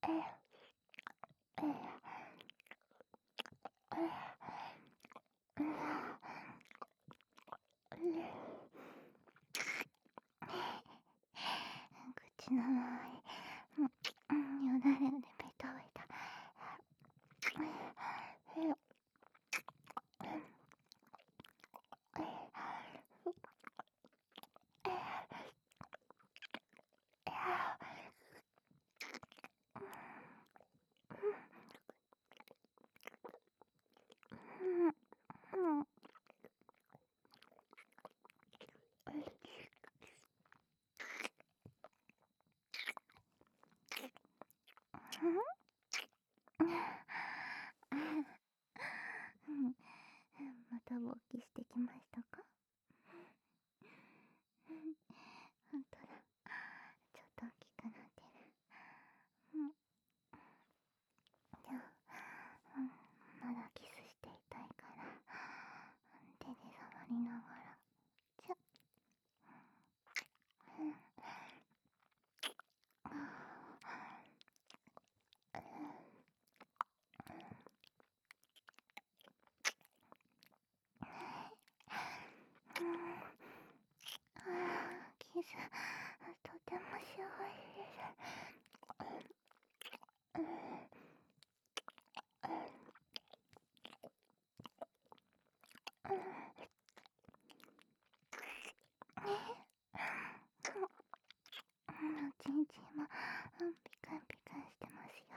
口の周り、よだれでベタベタ。また勃起してきましたか？ほんとだ。ちょっと大きくなってる。じゃあ、まだキスしていたいから、手で触りながら。ちょっ。キス、とても幸せです。ちんちんもピカピカしてますよ。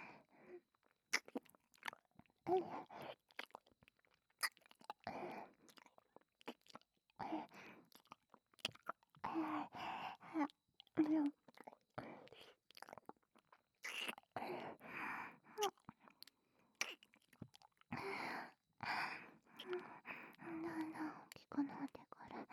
だんだん大きくなってくる。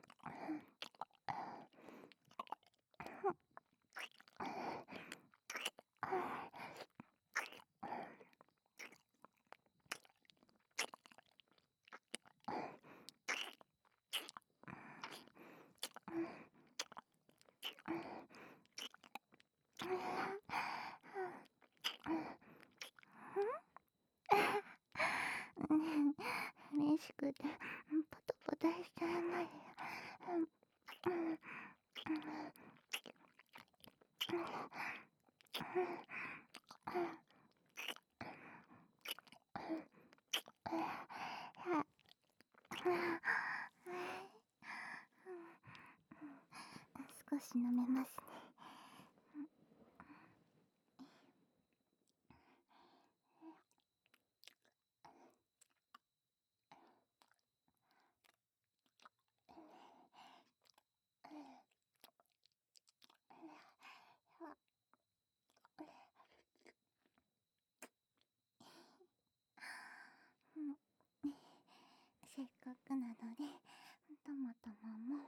嬉しくてポタポタしちゃいますよ。少し舐めますね。せっかくなのでトマトマも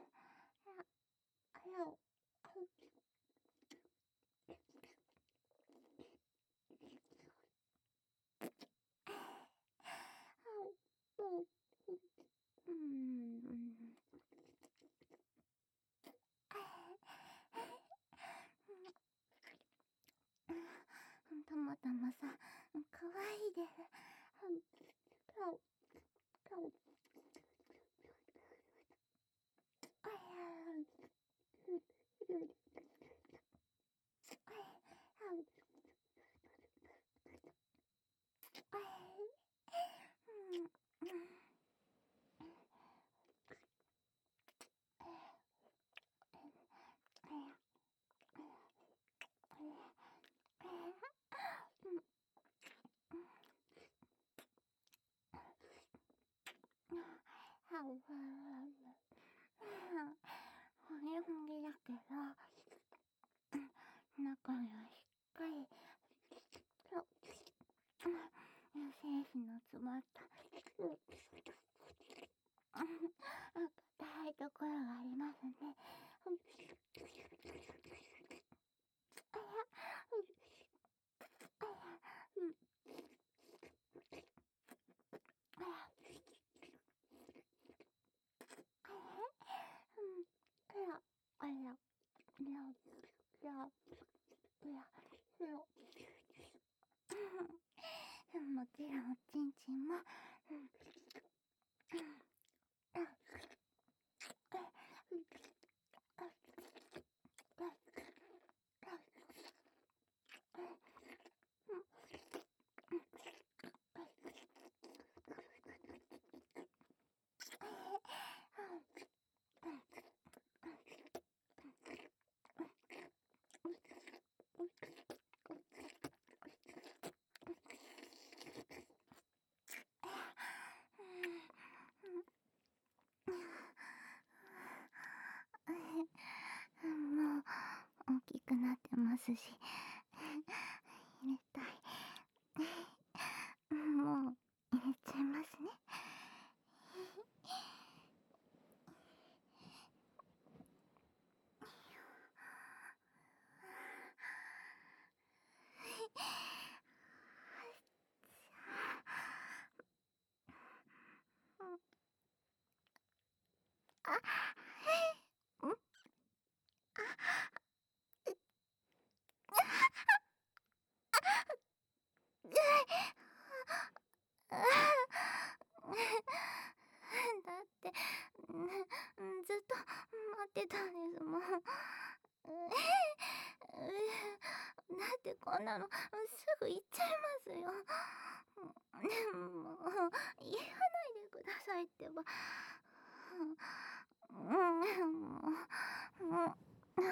トマトもさ、かわいいです。ほげほげだけど中にはしっかり精子の詰まった硬いところがありますね。 うん、だって、ずっと待ってたんですもん。だってこんなのすぐ行っちゃいますよ。もう言わないでくださいってば。もう。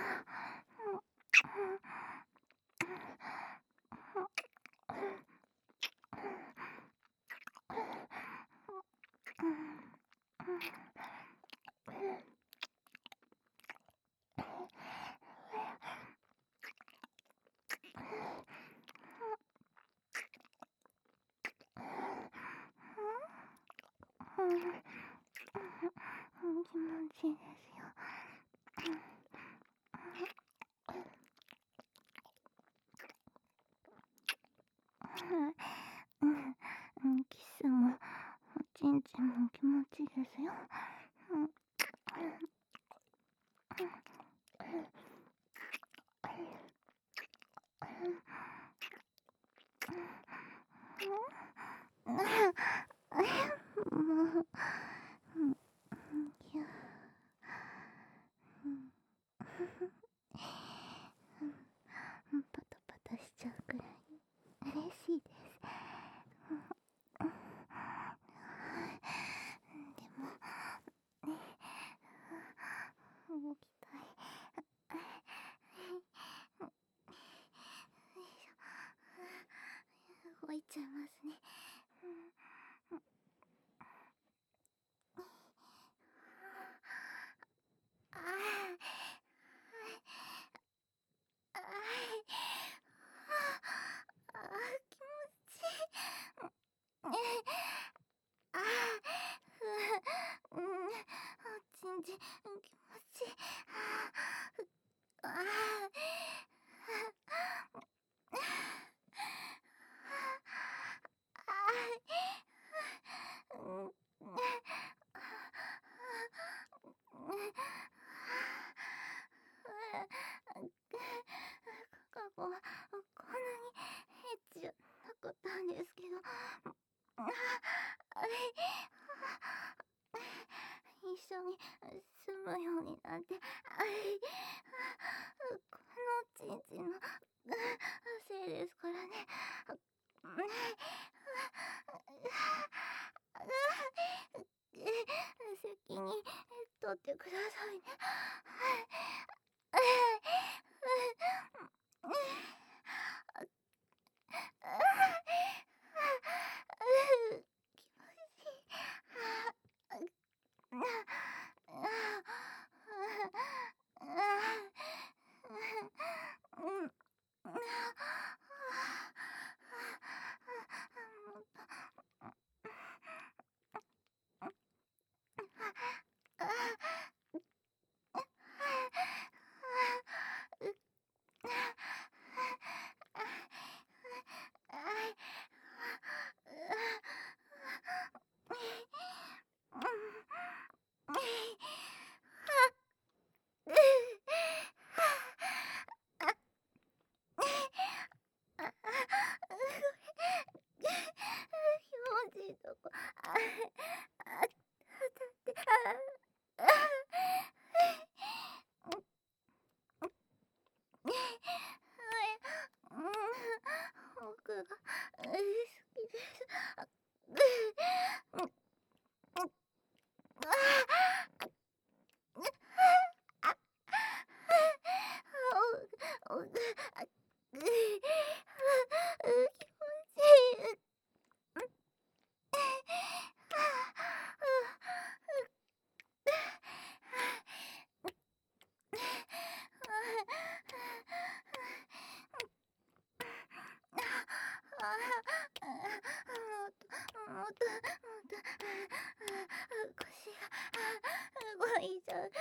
気持ちいいですよ。キスもおちんちんも気持ちいいですよ。もう、いや、パタパタしちゃうくらい嬉しいです。でも、動きたい。動いちゃいますね。ああ、気持ちいい。あおちんちん気持ちいい。あ過去はこんなにエッチじゃなかったんですけど、一緒に住むようになって、このちんちんのせいですからね。責任取ってくださいね。気持ちいいとこ。だって、僕が好きです。気持ちいい。もっと腰が動いちゃう。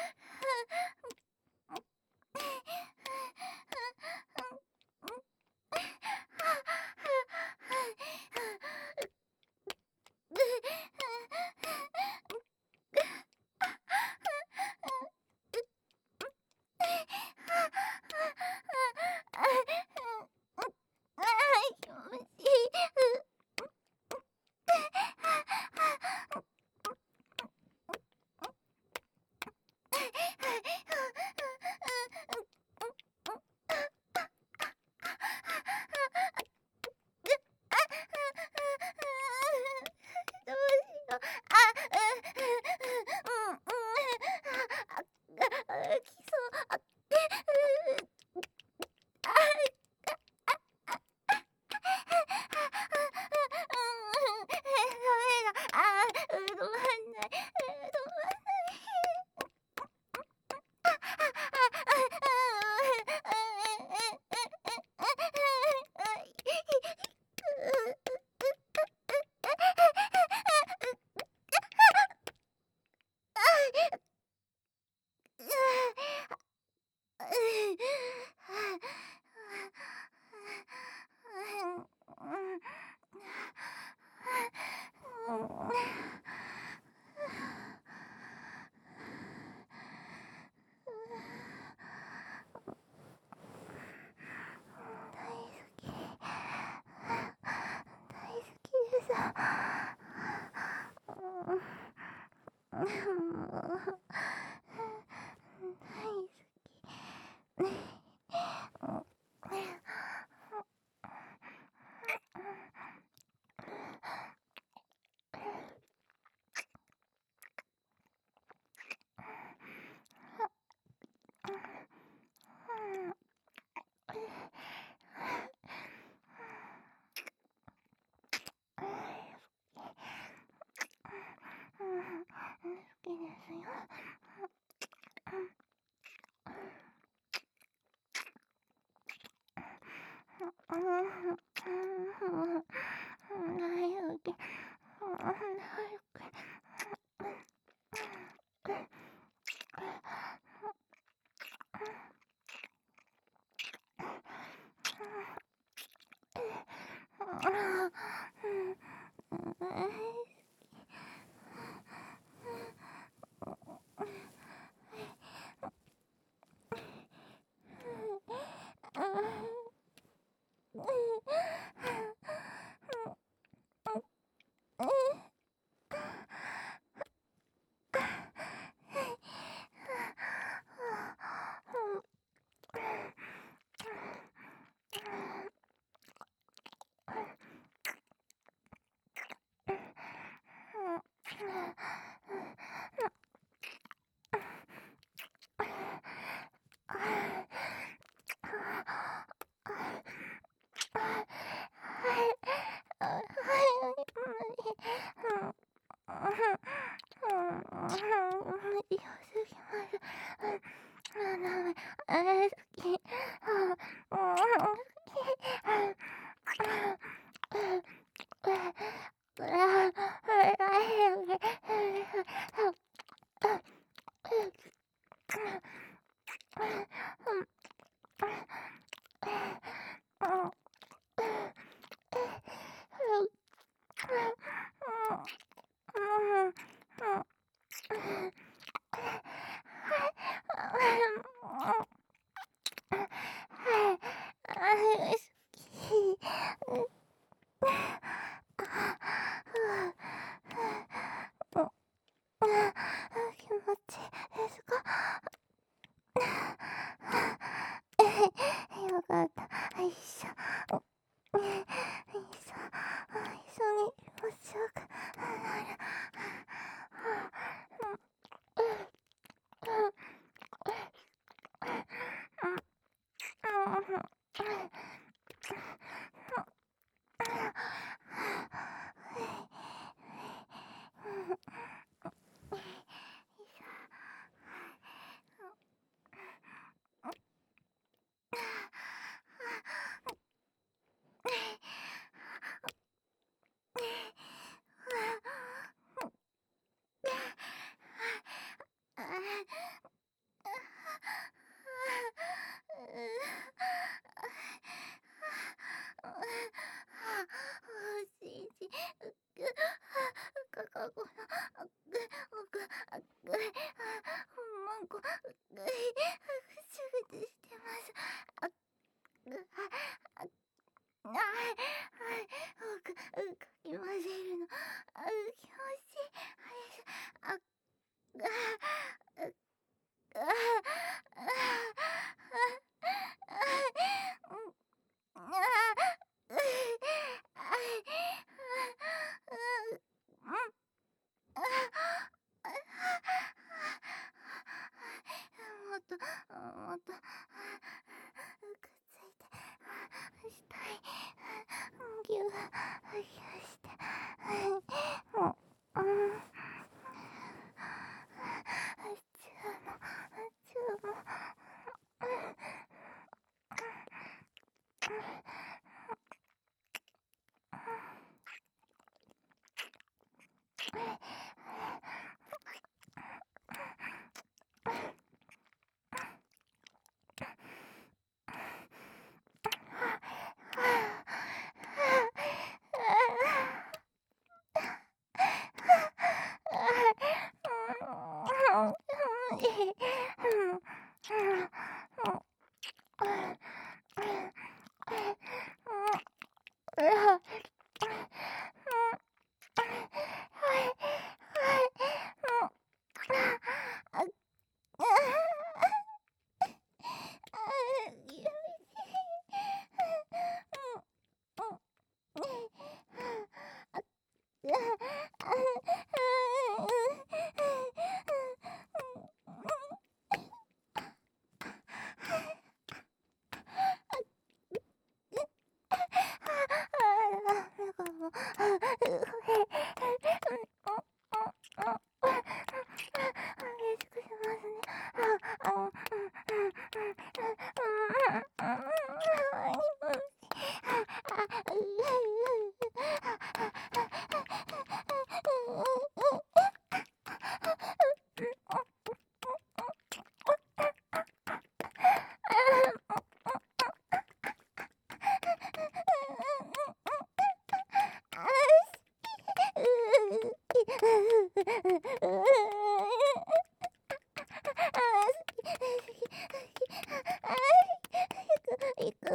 行く。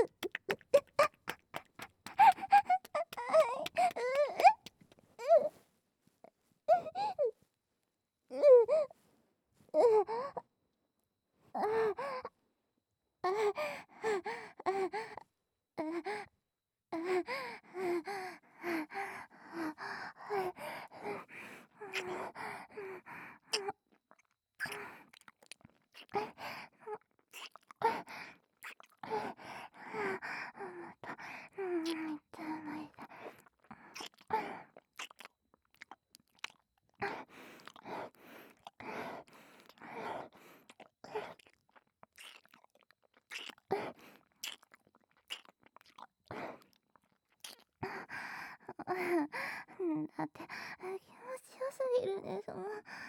だって気持ちよすぎるですもん。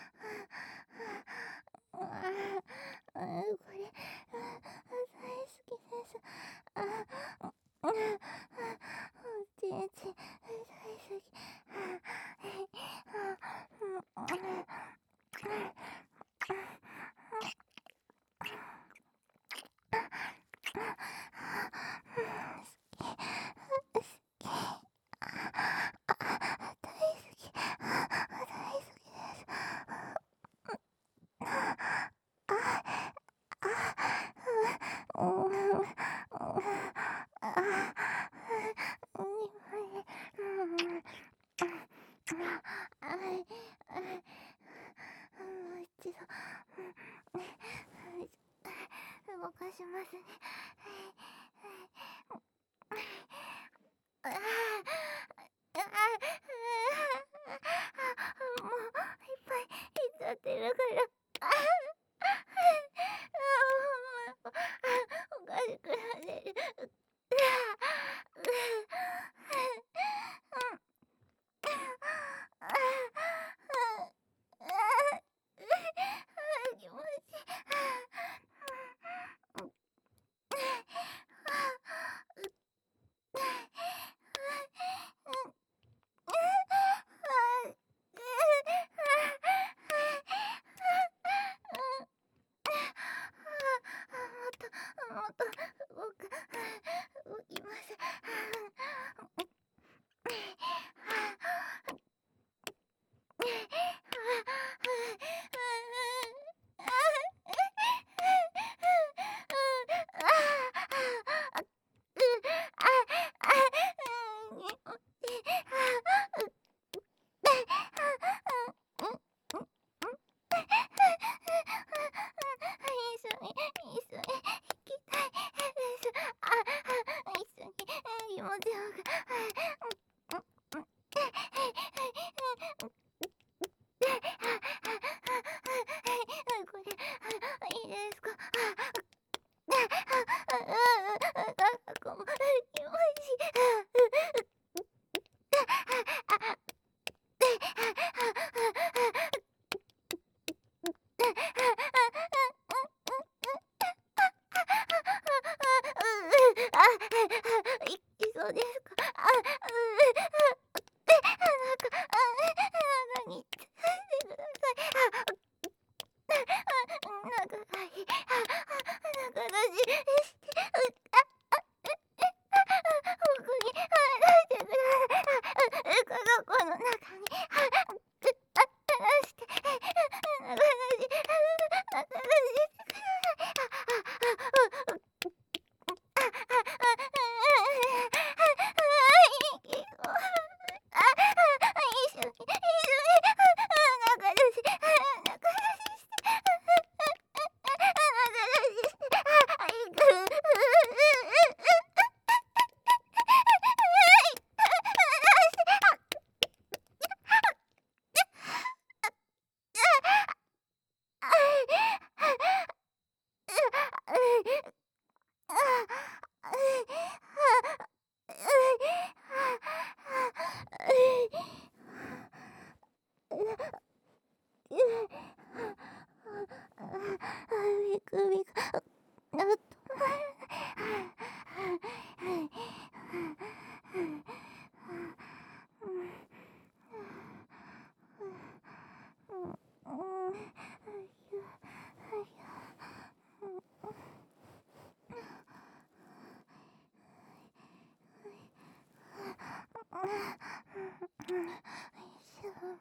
これ大好きです。ちんちん大好き。動かしますね。もういっぱいいっちゃってるから。おかしくなってる。気持ちいい。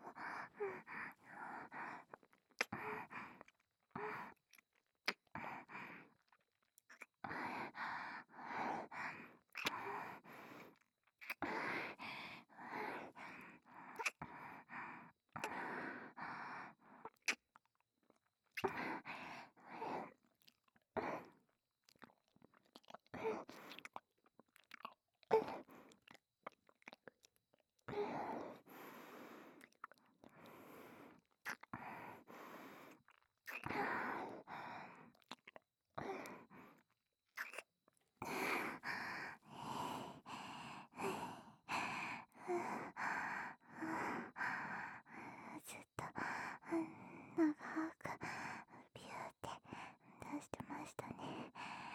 ずっと長くビューって出してましたね。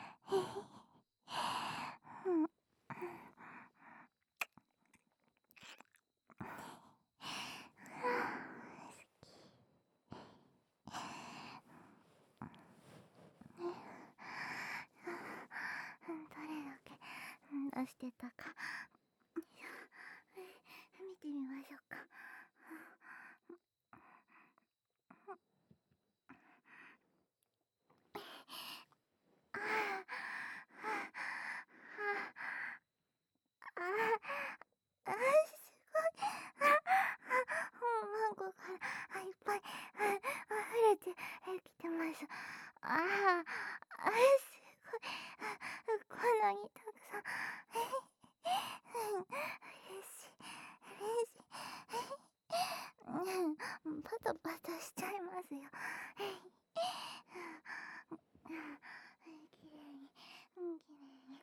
うん、どれだけ出してたか見てみましょうか。ああ、すごい。マンゴーからいっぱい溢れてきてます。すごい。こんなにたくさん。嬉しい。嬉しい。パタパタしちゃいますよ。きれいに、きれいに。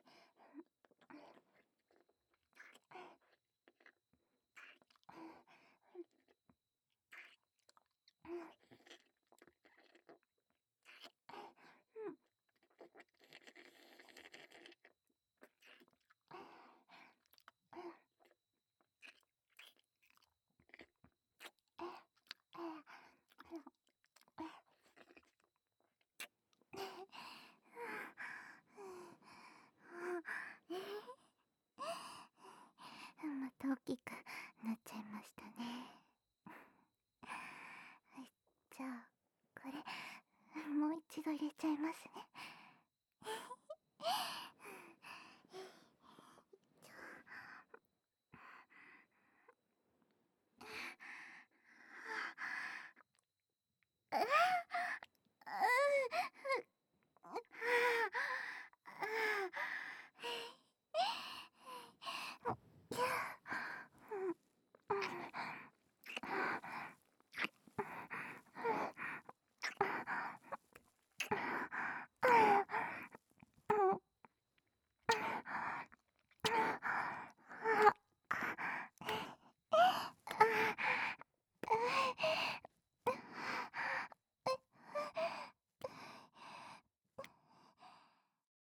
また大きくなっちゃいましたね。はい、じゃあこれもう一度入れちゃいますね。